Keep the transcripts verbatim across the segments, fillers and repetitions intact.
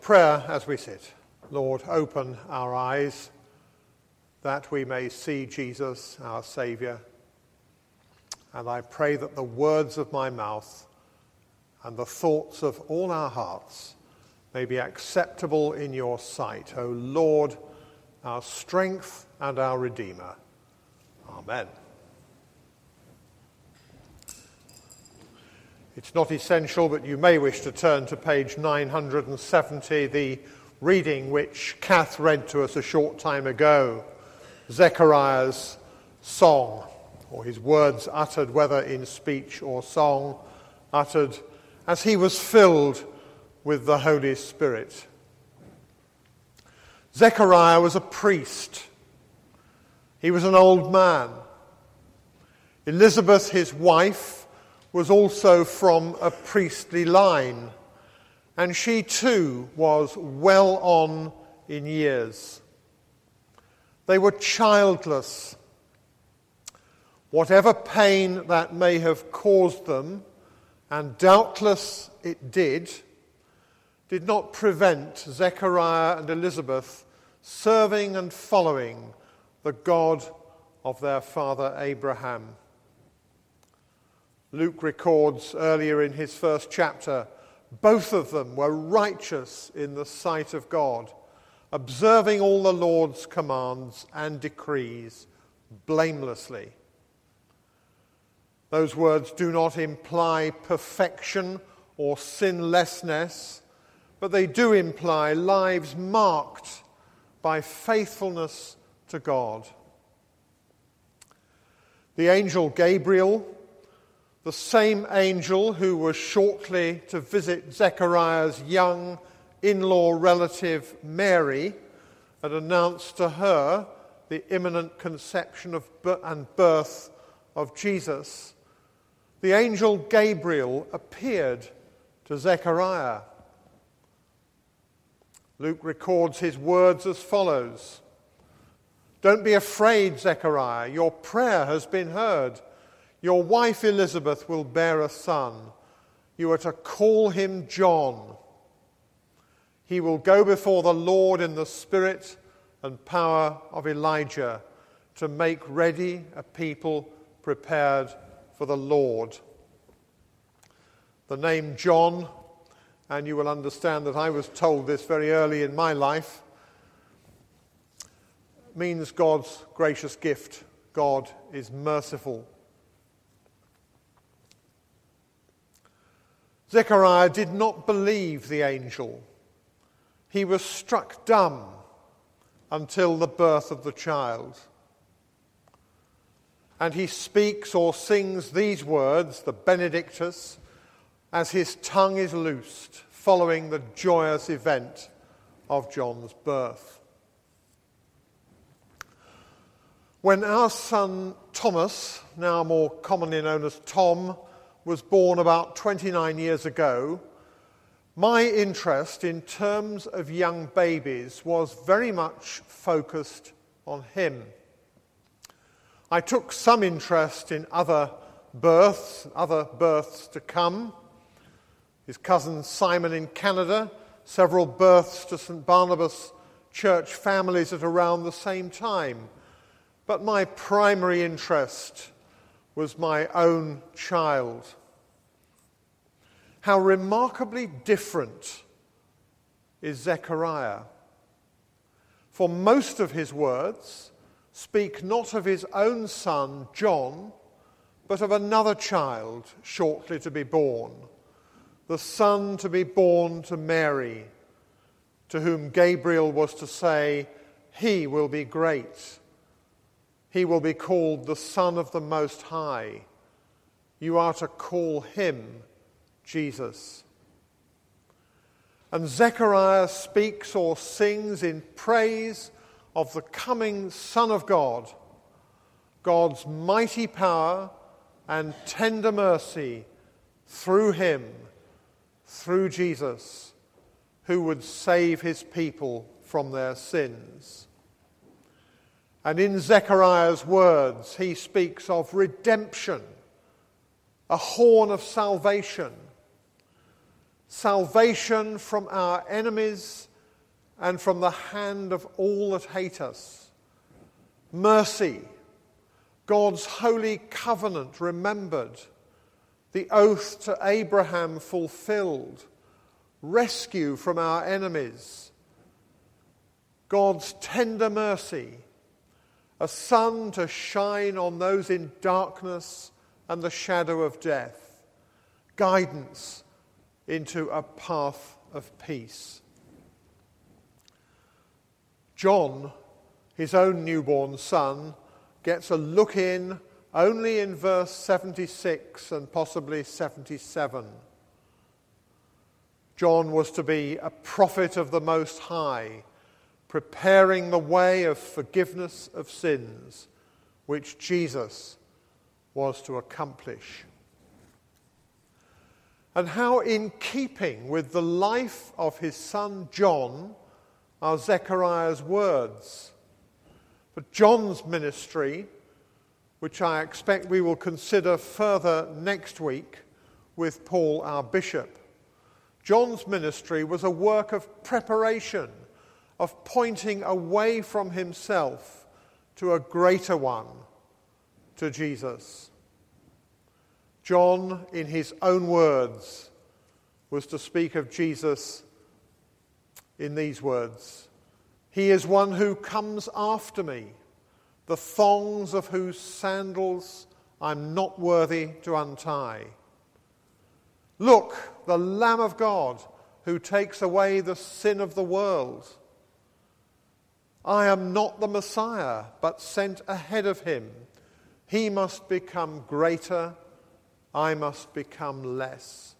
Prayer as we sit. Lord, open our eyes that we may see Jesus, our Saviour. And I pray that the words of my mouth and the thoughts of all our hearts may be acceptable in your sight, O Lord, our strength and our Redeemer. Amen. It's not essential, but you may wish to turn to page nine hundred seventy, the reading which Kath read to us a short time ago, Zechariah's song, or his words uttered, whether in speech or song, uttered as he was filled with the Holy Spirit. Zechariah was a priest. He was an old man. Elizabeth, his wife, was also from a priestly line, and she too was well on in years. They were childless. Whatever pain that may have caused them, and doubtless it did, did not prevent Zechariah and Elizabeth serving and following the God of their father Abraham. Luke records earlier in his first chapter, both of them were righteous in the sight of God, observing all the Lord's commands and decrees blamelessly. Those words do not imply perfection or sinlessness, but they do imply lives marked by faithfulness to God. The angel Gabriel, the same angel who was shortly to visit Zechariah's young in-law relative Mary and announced to her the imminent conception of and birth of Jesus, the angel Gabriel appeared to Zechariah. Luke records his words as follows: "Don't be afraid, Zechariah, your prayer has been heard. Your wife Elizabeth will bear a son. You are to call him John. He will go before the Lord in the spirit and power of Elijah to make ready a people prepared for the Lord." The name John, and you will understand that I was told this very early in my life, means God's gracious gift. God is merciful. Zechariah did not believe the angel. He was struck dumb until the birth of the child. And he speaks or sings these words, the Benedictus, as his tongue is loosed, following the joyous event of John's birth. When our son Thomas, now more commonly known as Tom, was born about twenty-nine years ago, my interest in terms of young babies was very much focused on him. I took some interest in other births, other births to come. His cousin Simon in Canada, several births to Saint Barnabas church families at around the same time. But my primary interest was my own child. How remarkably different is Zechariah. For most of his words speak not of his own son, John, but of another child shortly to be born, the son to be born to Mary, to whom Gabriel was to say, "He will be great. He will be called the Son of the Most High. You are to call him Jesus." And Zechariah speaks or sings in praise of the coming Son of God, God's mighty power and tender mercy through him, through Jesus, who would save his people from their sins. And in Zechariah's words, he speaks of redemption, a horn of salvation. salvation from our enemies and from the hand of all that hate us, mercy, God's holy covenant remembered, the oath to Abraham fulfilled, rescue from our enemies, God's tender mercy, a sun to shine on those in darkness and the shadow of death, guidance into a path of peace. John, his own newborn son, gets a look in only in verse seventy-six and possibly seventy-seven. John was to be a prophet of the Most High, preparing the way of forgiveness of sins, which Jesus was to accomplish. And how in keeping with the life of his son John are Zechariah's words. But John's ministry, which I expect we will consider further next week with Paul, our bishop, John's ministry was a work of preparation, of pointing away from himself to a greater one, to Jesus. John, in his own words, was to speak of Jesus in these words: "He is one who comes after me, the thongs of whose sandals I'm not worthy to untie. Look, the Lamb of God who takes away the sin of the world. I am not the Messiah, but sent ahead of him. He must become greater, I must become less."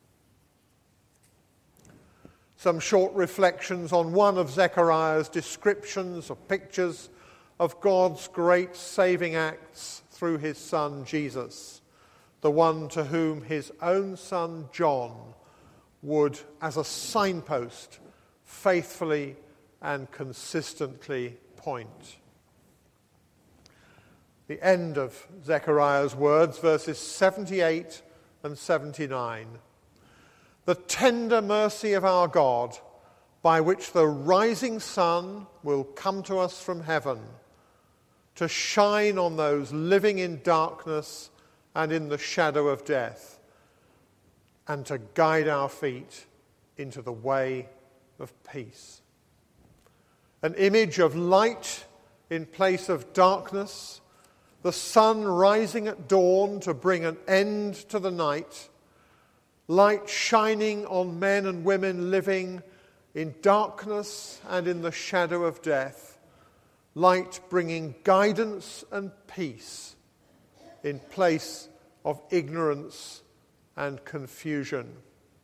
Some short reflections on one of Zechariah's descriptions or pictures of God's great saving acts through his son Jesus, the one to whom his own son John would, as a signpost, faithfully and consistently point. The end of Zechariah's words, verses seventy-eight and seventy-nine. "The tender mercy of our God, by which the rising sun will come to us from heaven, to shine on those living in darkness and in the shadow of death, and to guide our feet into the way of peace." An image of light in place of darkness, the sun rising at dawn to bring an end to the night, light shining on men and women living in darkness and in the shadow of death, light bringing guidance and peace in place of ignorance and confusion.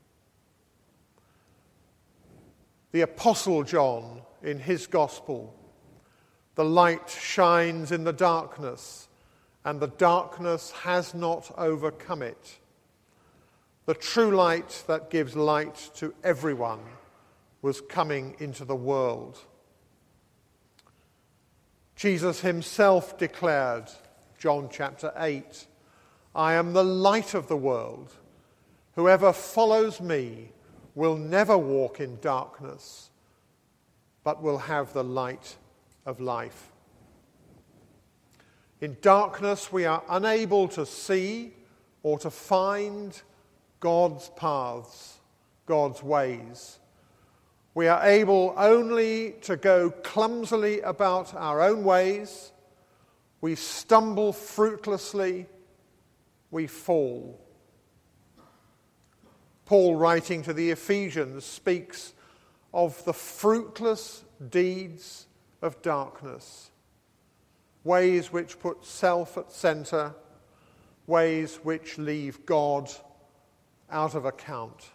The Apostle John, in his gospel, the light shines in the darkness, and the darkness has not overcome it. The true light that gives light to everyone was coming into the world. Jesus himself declared, John chapter eight, "I am the light of the world. Whoever follows me will never walk in darkness, but will have the light of life." In darkness we are unable to see or to find God's paths, God's ways. We are able only to go clumsily about our own ways. We stumble fruitlessly. We fall. Paul, writing to the Ephesians, speaks of the fruitless deeds of darkness, ways which put self at centre, ways which leave God out of account.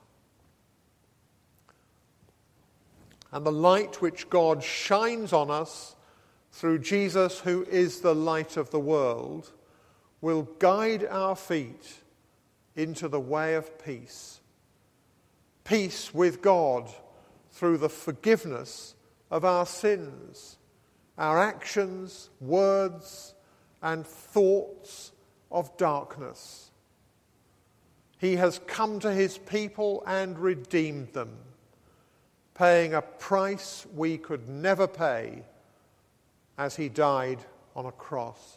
And the light which God shines on us through Jesus, who is the light of the world, will guide our feet into the way of peace. Peace with God through the forgiveness of our sins, our actions, words, and thoughts of darkness. He has come to his people and redeemed them, paying a price we could never pay as he died on a cross.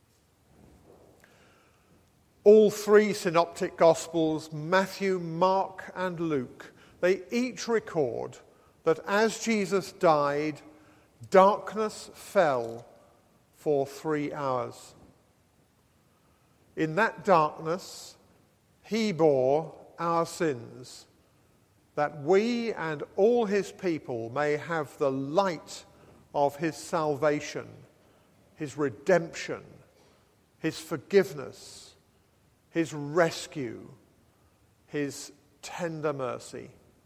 All three synoptic Gospels, Matthew, Mark, and Luke, they each record that as Jesus died, darkness fell for three hours. In that darkness, he bore our sins, that we and all his people may have the light of his salvation, his redemption, his forgiveness, his rescue, his tender mercy.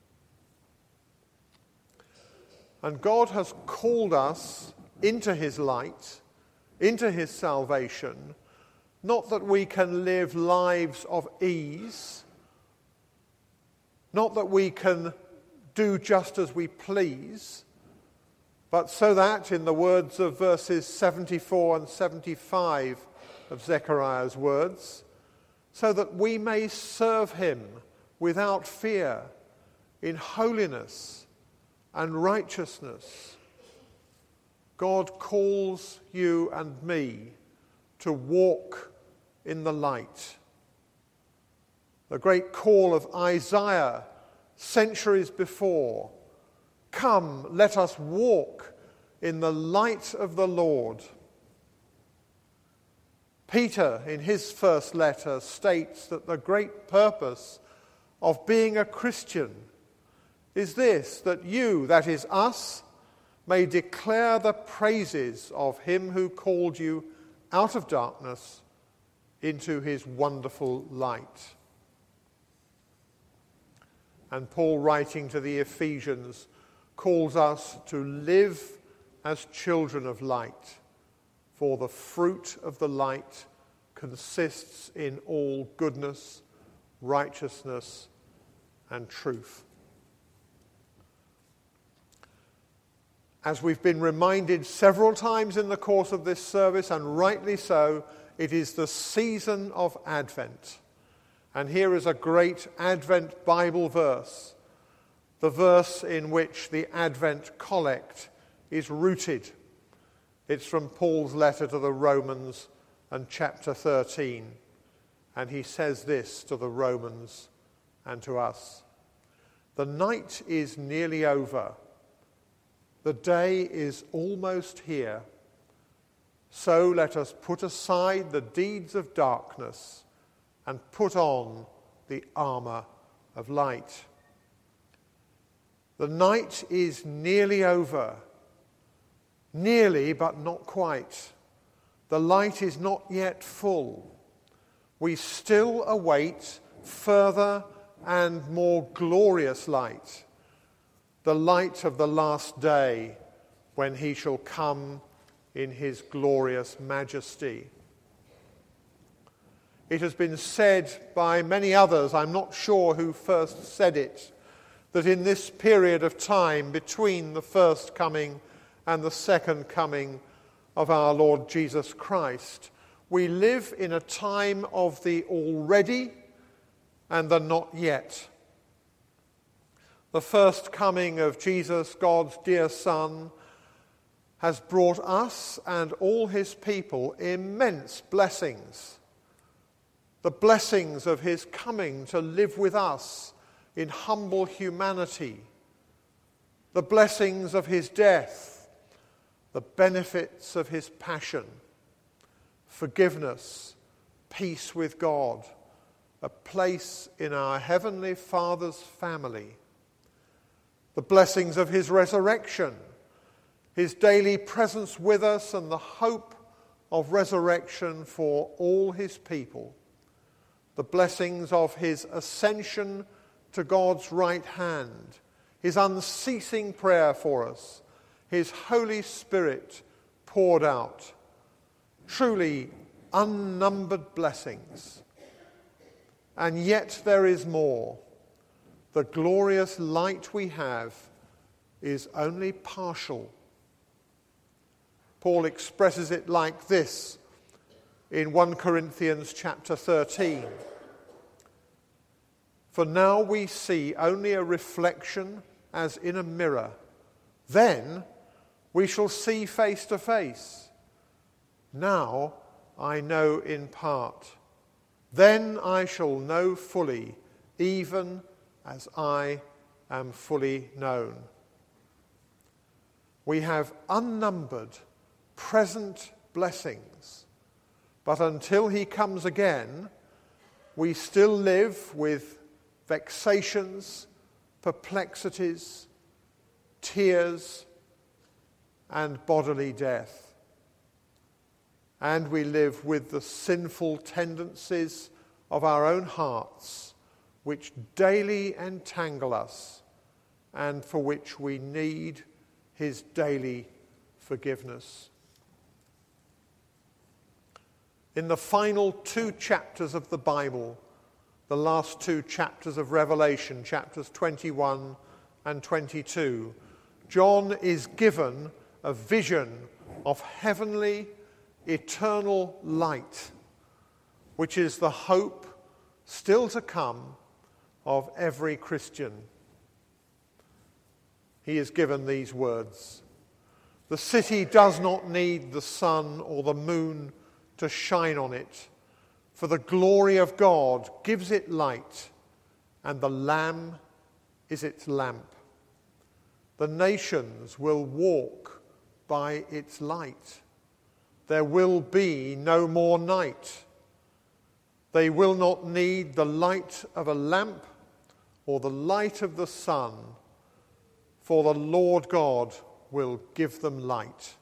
And God has called us into his light, into his salvation, not that we can live lives of ease, not that we can do just as we please, but so that, in the words of verses seventy-four and seventy-five of Zechariah's words, so that we may serve him without fear, in holiness and righteousness. God calls you and me to walk in the light. The great call of Isaiah centuries before, "Come, let us walk in the light of the Lord." Peter, in his first letter, states that the great purpose of being a Christian is this, that you, that is us, may declare the praises of him who called you out of darkness into his wonderful light. And Paul, writing to the Ephesians, calls us to live as children of light, for the fruit of the light consists in all goodness, righteousness, and truth. As we've been reminded several times in the course of this service, and rightly so, it is the season of Advent. And here is a great Advent Bible verse, the verse in which the Advent Collect is rooted. It's from Paul's letter to the Romans and chapter thirteen. And he says this to the Romans and to us: "The night is nearly over. The day is almost here. So let us put aside the deeds of darkness and put on the armor of light." The night is nearly over. Nearly, but not quite. The light is not yet full. We still await further and more glorious light, the light of the last day, when he shall come in his glorious majesty. It has been said by many others, I'm not sure who first said it, that in this period of time between the first coming and the second coming of our Lord Jesus Christ, we live in a time of the already and the not yet. The first coming of Jesus, God's dear Son, has brought us and all his people immense blessings. The blessings of his coming to live with us in humble humanity. The blessings of his death. The benefits of his passion, forgiveness, peace with God, a place in our Heavenly Father's family, the blessings of his resurrection, his daily presence with us, and the hope of resurrection for all his people, the blessings of his ascension to God's right hand, his unceasing prayer for us, his Holy Spirit poured out. Truly unnumbered blessings. And yet there is more. The glorious light we have is only partial. Paul expresses it like this in First Corinthians chapter thirteen. For now we see only a reflection as in a mirror. Then we shall see face to face. Now I know in part. Then I shall know fully, even as I am fully known. We have unnumbered present blessings, but until he comes again, we still live with vexations, perplexities, tears, and bodily death. And we live with the sinful tendencies of our own hearts, which daily entangle us and for which we need his daily forgiveness. In the final two chapters of the Bible, the last two chapters of Revelation, chapters twenty-one and twenty-two, John is given a vision of heavenly, eternal light, which is the hope still to come of every Christian. He is given these words: "The city does not need the sun or the moon to shine on it, for the glory of God gives it light, and the Lamb is its lamp. The nations will walk by its light. There will be no more night. They will not need the light of a lamp or the light of the sun, for the Lord God will give them light."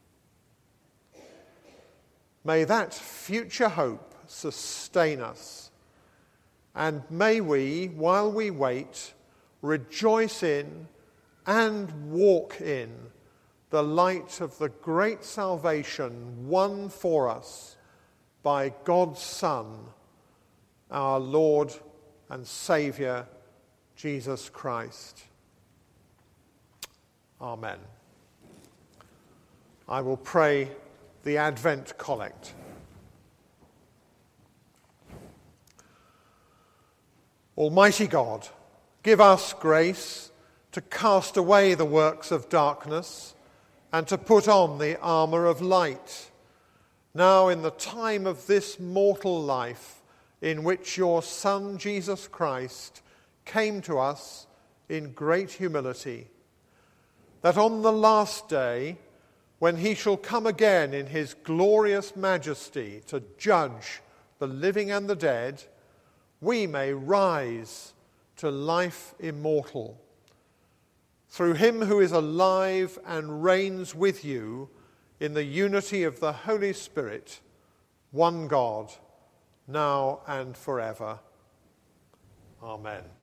May that future hope sustain us, and may we, while we wait, rejoice in and walk in the light of the great salvation won for us by God's Son, our Lord and Saviour, Jesus Christ. Amen. I will pray the Advent Collect. Almighty God, give us grace to cast away the works of darkness and to put on the armour of light, now in the time of this mortal life in which your Son Jesus Christ came to us in great humility, that on the last day, when he shall come again in his glorious majesty to judge the living and the dead, we may rise to life immortal. Through him who is alive and reigns with you in the unity of the Holy Spirit, one God, now and forever. Amen.